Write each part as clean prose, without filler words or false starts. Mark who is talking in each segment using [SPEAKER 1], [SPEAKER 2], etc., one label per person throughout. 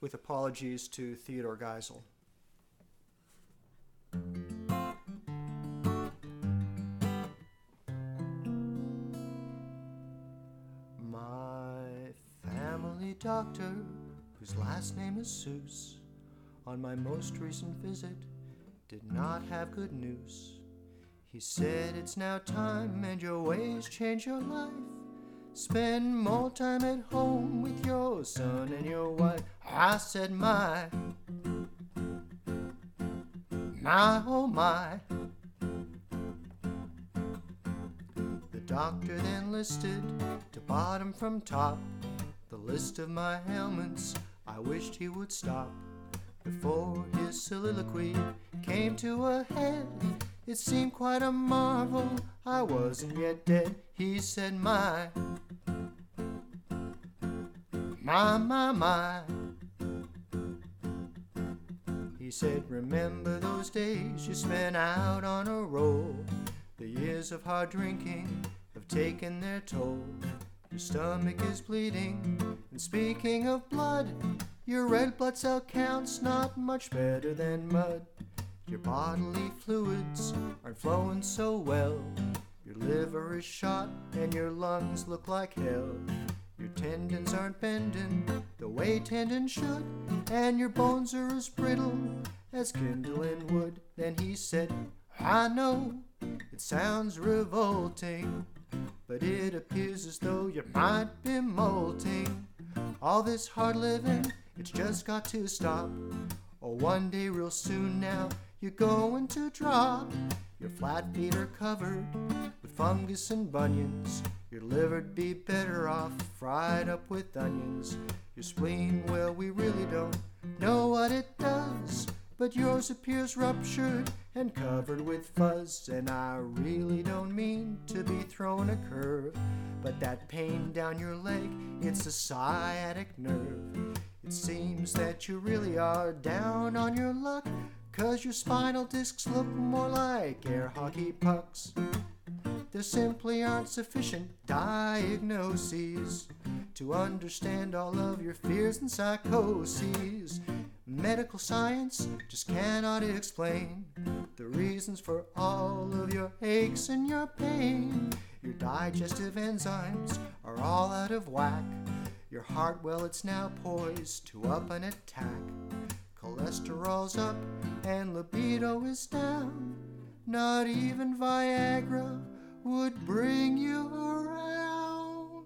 [SPEAKER 1] with apologies to Theodore Geisel. My family doctor, whose last name is Seuss, on my most recent visit did not have good news. He said it's now time and your ways change your life. Spend more time at home with your son and your wife. I said oh my. The doctor then listed to bottom from top the list of my ailments. I wished he would stop before his soliloquy came to a head. It seemed quite a marvel I wasn't yet dead. He said my. He said, remember those days you spent out on a roll. The years of hard drinking have taken their toll. Your stomach is bleeding, and speaking of blood, your red blood cell count's not much better than mud. Your bodily fluids aren't flowing so well. Your liver is shot and your lungs look like hell. Your tendons aren't bending the way tendons should, and your bones are as brittle as kindling wood. Then he said, I know it sounds revolting, but it appears as though you might be molting. All this hard living, it's just got to stop, or one day real soon now you're going to drop. Your flat feet are covered with fungus and bunions. Your liver'd be better off fried up with onions. Your spleen, well, we really don't know what it does, but yours appears ruptured and covered with fuzz. And I really don't mean to be throwing a curve, but that pain down your leg, it's a sciatic nerve. It seems that you really are down on your luck, 'cause your spinal discs look more like air hockey pucks. There simply aren't sufficient diagnoses to understand all of your fears and psychoses. Medical science just cannot explain the reasons for all of your aches and your pain. Your digestive enzymes are all out of whack. Your heart, well, it's now poised to up an attack. Cholesterol's up and libido is down. Not even Viagra would bring you around.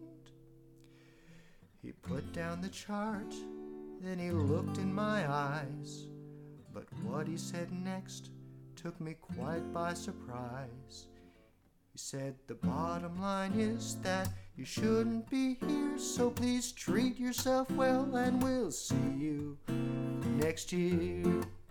[SPEAKER 1] He put down the chart, then he looked in my eyes, but what he said next took me quite by surprise. He said, the bottom line is that you shouldn't be here, so please treat yourself well and we'll see you next year.